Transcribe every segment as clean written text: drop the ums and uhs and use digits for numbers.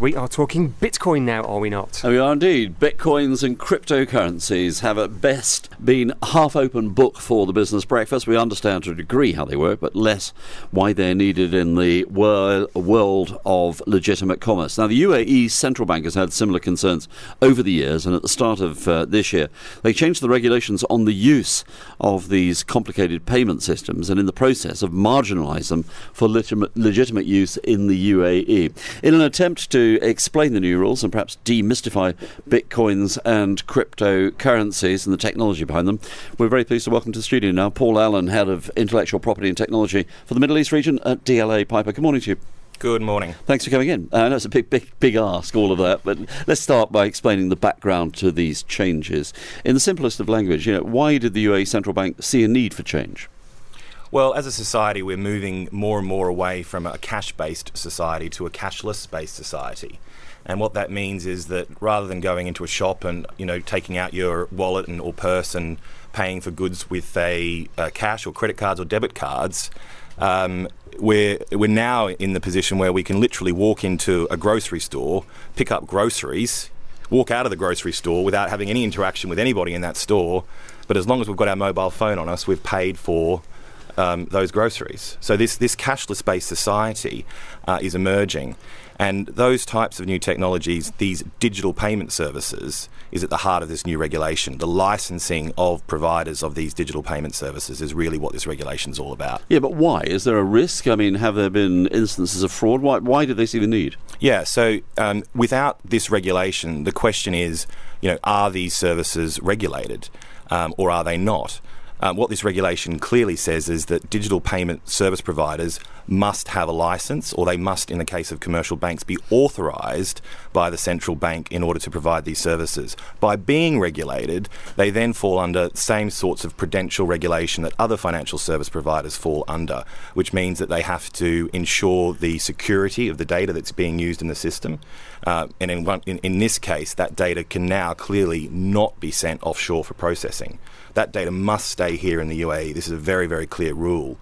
We are talking Bitcoin now, are we not? Oh, we are indeed. Bitcoins and cryptocurrencies have at best been half-open book for the business breakfast. We understand to a degree how they work, but less why they're needed in the world of legitimate commerce. Now, the UAE central bank has had similar concerns over the years, and at the start of this year, they changed the regulations on the use of these complicated payment systems, and in the process have marginalised them for legitimate use in the UAE. In an attempt to explain the new rules and perhaps demystify Bitcoins and cryptocurrencies and the technology behind them, we're very pleased to welcome to the studio now Paul Allen, Head of Intellectual Property and Technology for the Middle East region at DLA Piper. Good morning to you. Good morning. Thanks for coming in. I know it's a big ask, all of that, but let's start by explaining the background to these changes. In the simplest of language, why did the UAE Central Bank see a need for change? Well, as a society, we're moving more and more away from a cash-based society to a cashless-based society. And what that means is that rather than going into a shop and, taking out your wallet or purse and paying for goods with a cash or credit cards or debit cards, we're now in the position where we can literally walk into a grocery store, pick up groceries, walk out of the grocery store without having any interaction with anybody in that store. But as long as we've got our mobile phone on us, we've paid for those groceries. So this cashless-based society is emerging. And those types of new technologies, these digital payment services, is at the heart of this new regulation. The licensing of providers of these digital payment services is really what this regulation is all about. Yeah, but why? Is there a risk? I mean, have there been instances of fraud? Why do they see the need? Yeah, so without this regulation, the question is, are these services regulated or are they not? What this regulation clearly says is that digital payment service providers must have a license, or they must, in the case of commercial banks, be authorised by the central bank in order to provide these services. By being regulated, they then fall under the same sorts of prudential regulation that other financial service providers fall under, which means that they have to ensure the security of the data that's being used in the system. And in this case, that data can now clearly not be sent offshore for processing. That data must stay here in the UAE. This is a very, very clear rule.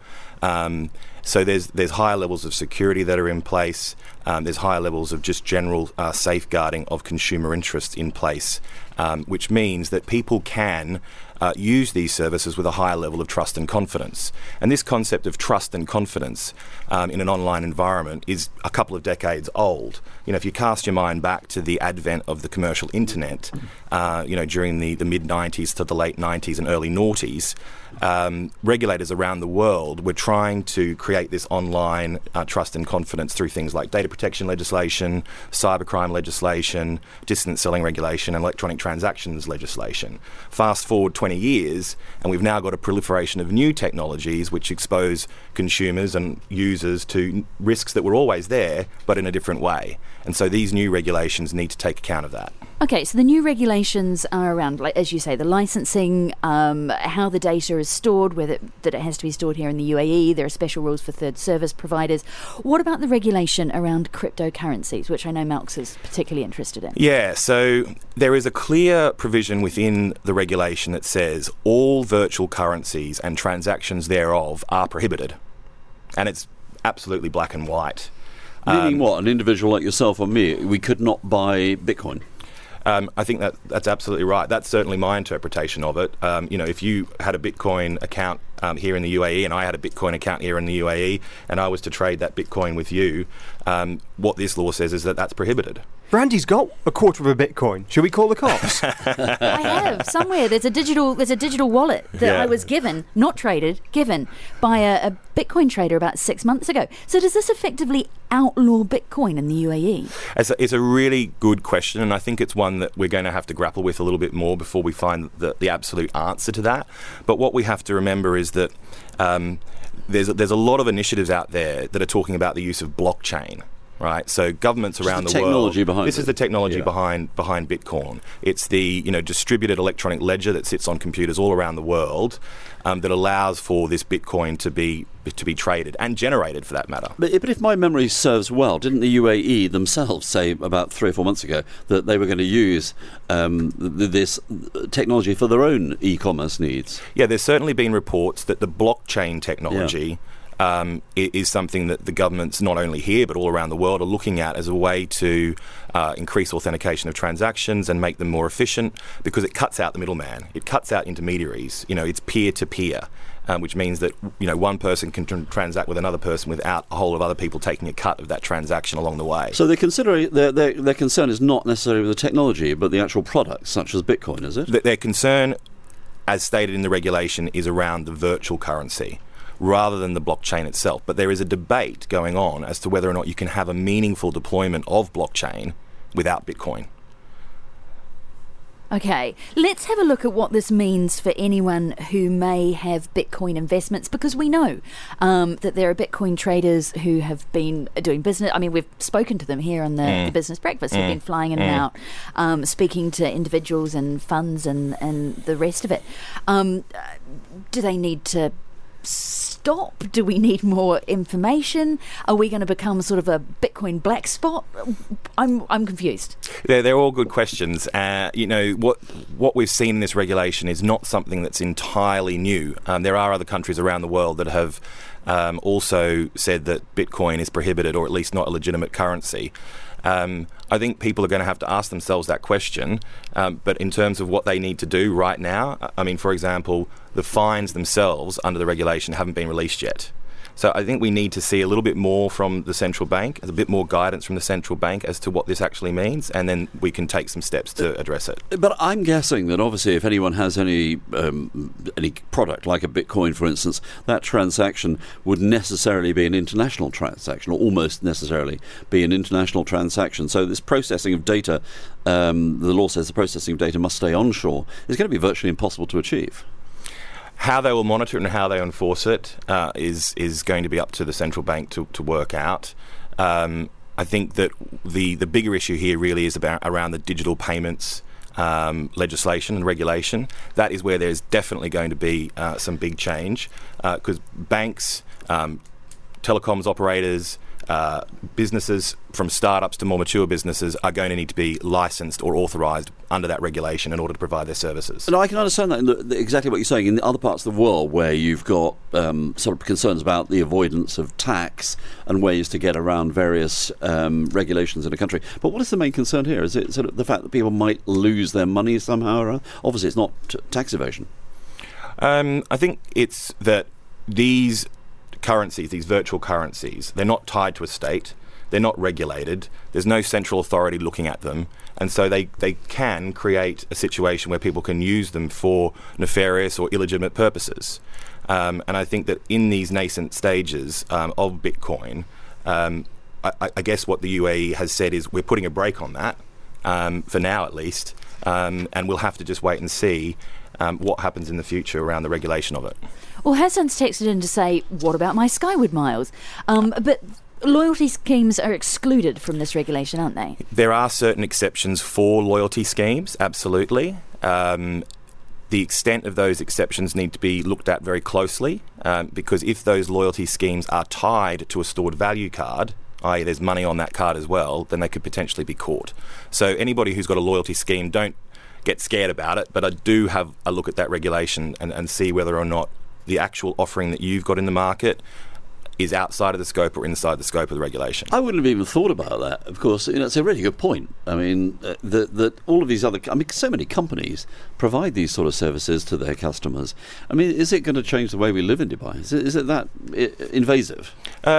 So there's higher levels of security that are in place. There's higher levels of just general safeguarding of consumer interests in place, which means that people can use these services with a higher level of trust and confidence. And this concept of trust and confidence in an online environment is a couple of decades old. If you cast your mind back to the advent of the commercial internet, during the mid-90s to the late 90s and early noughties, regulators around the world were trying to create this online trust and confidence through things like data protection legislation, cybercrime legislation, distance selling regulation, and electronic transactions legislation. Fast forward 20 years, and we've now got a proliferation of new technologies which expose consumers and users to risks that were always there, but in a different way. And so these new regulations need to take account of that. Okay, so the new regulations are around, like, as you say, the licensing, how the data is stored, that it has to be stored here in the UAE. There are special rules for third service providers. What about the regulation around cryptocurrencies, which I know Malx is particularly interested in? Yeah, so there is a clear provision within the regulation that says all virtual currencies and transactions thereof are prohibited. And it's absolutely black and white. Meaning what? An individual like yourself or me, we could not buy Bitcoin? I think that's absolutely right. That's certainly my interpretation of it. If you had a Bitcoin account here in the UAE and I had a Bitcoin account here in the UAE and I was to trade that Bitcoin with you, what this law says is that that's prohibited. Brandy's got a quarter of a Bitcoin. Should we call the cops? I have somewhere. There's a digital wallet that I was given, not traded, given by a Bitcoin trader about 6 months ago. So does this effectively outlaw Bitcoin in the UAE? It's a really good question, and I think it's one that we're going to have to grapple with a little bit more before we find the absolute answer to that. But what we have to remember is that there's a lot of initiatives out there that are talking about the use of blockchain. Right, so governments around the world. This is the technology behind Bitcoin. It's the distributed electronic ledger that sits on computers all around the world that allows for this Bitcoin to be traded and generated, for that matter. But if my memory serves well, didn't the UAE themselves say about 3 or 4 months ago that they were going to use this technology for their own e-commerce needs? Yeah, there's certainly been reports that the blockchain technology is something that the governments, not only here but all around the world, are looking at as a way to increase authentication of transactions and make them more efficient, because it cuts out the middleman. It cuts out intermediaries. It's peer-to-peer, which means that one person can transact with another person without a whole of other people taking a cut of that transaction along the way. So their concern is not necessarily with the technology, but the actual products, such as Bitcoin, is it? Their concern, as stated in the regulation, is around the virtual currency rather than the blockchain itself. But there is a debate going on as to whether or not you can have a meaningful deployment of blockchain without Bitcoin. Okay, let's have a look at what this means for anyone who may have Bitcoin investments, because we know that there are Bitcoin traders who have been doing business. I mean, we've spoken to them here on the Business Breakfast, who've been flying in and out, speaking to individuals and funds and the rest of it. Do they need to stop? Do we need more information? Are we going to become sort of a Bitcoin black spot? I'm confused. They're all good questions. What we've seen in this regulation is not something that's entirely new. There are other countries around the world that have also said that Bitcoin is prohibited, or at least not a legitimate currency. I think people are going to have to ask themselves that question, but in terms of what they need to do right now, I mean, for example, the fines themselves under the regulation haven't been released yet. So I think we need to see a little bit more from the central bank, a bit more guidance from the central bank as to what this actually means, and then we can take some steps to address it. But I'm guessing that obviously if anyone has any product, like a Bitcoin, for instance, that transaction would necessarily be an international transaction, or almost necessarily be an international transaction. So this processing of data, the law says the processing of data must stay onshore, is going to be virtually impossible to achieve. How they will monitor it and how they enforce it is going to be up to the central bank to work out. I think that the bigger issue here really is around the digital payments legislation and regulation. That is where there's definitely going to be some big change, because banks, telecoms operators, businesses from startups to more mature businesses are going to need to be licensed or authorised under that regulation in order to provide their services. And I can understand that exactly what you're saying. In the other parts of the world where you've got sort of concerns about the avoidance of tax and ways to get around various regulations in a country. But what is the main concern here? Is it sort of the fact that people might lose their money somehow or other? Obviously, it's not tax evasion. I think it's that these currencies, these virtual currencies, they're not tied to a state, they're not regulated, there's no central authority looking at them, and so they can create a situation where people can use them for nefarious or illegitimate purposes. And I think that in these nascent stages of Bitcoin, I guess what the UAE has said is we're putting a brake on that, for now at least, and we'll have to just wait and see what happens in the future around the regulation of it. Well, Hassan's texted in to say, what about my Skyward miles? But loyalty schemes are excluded from this regulation, aren't they? There are certain exceptions for loyalty schemes, absolutely. The extent of those exceptions need to be looked at very closely, because if those loyalty schemes are tied to a stored value card, i.e. there's money on that card as well, then they could potentially be caught. So anybody who's got a loyalty scheme, don't get scared about it, but I do have a look at that regulation and see whether or not the actual offering that you've got in the market is outside of the scope or inside the scope of the regulation. I wouldn't have even thought about that. Of course, it's a really good point. I mean, that all of these so many companies provide these sort of services to their customers. I mean, is it going to change the way we live in Dubai? Is it that invasive?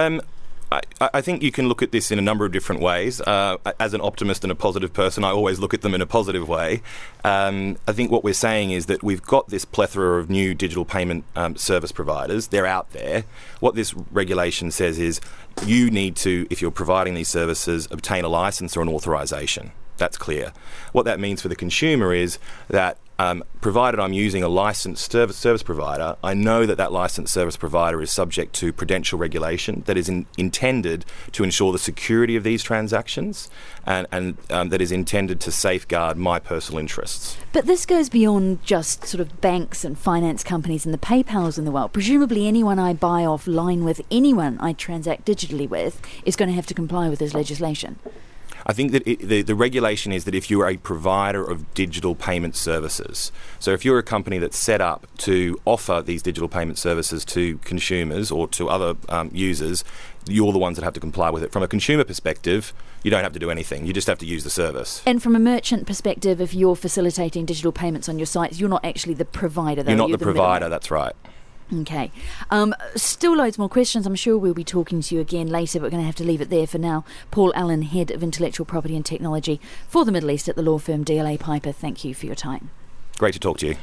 I think you can look at this in a number of different ways. As an optimist and a positive person, I always look at them in a positive way. I think what we're saying is that we've got this plethora of new digital payment service providers. They're out there. What this regulation says is you need to, if you're providing these services, obtain a license or an authorization. That's clear. What that means for the consumer is that provided I'm using a licensed service provider, I know that licensed service provider is subject to prudential regulation that is intended to ensure the security of these transactions and that is intended to safeguard my personal interests. But this goes beyond just sort of banks and finance companies and the PayPals in the world. Presumably anyone I buy offline with, anyone I transact digitally with, is going to have to comply with this legislation. I think that the regulation is that if you're a provider of digital payment services, so if you're a company that's set up to offer these digital payment services to consumers or to other users, you're the ones that have to comply with it. From a consumer perspective, you don't have to do anything. You just have to use the service. And from a merchant perspective, if you're facilitating digital payments on your sites, you're not actually the provider, though. You're not the provider, middleman. that's right. Okay. Still loads more questions. I'm sure we'll be talking to you again later, but we're going to have to leave it there for now. Paul Allen, Head of Intellectual Property and Technology for the Middle East at the law firm DLA Piper. Thank you for your time. Great to talk to you.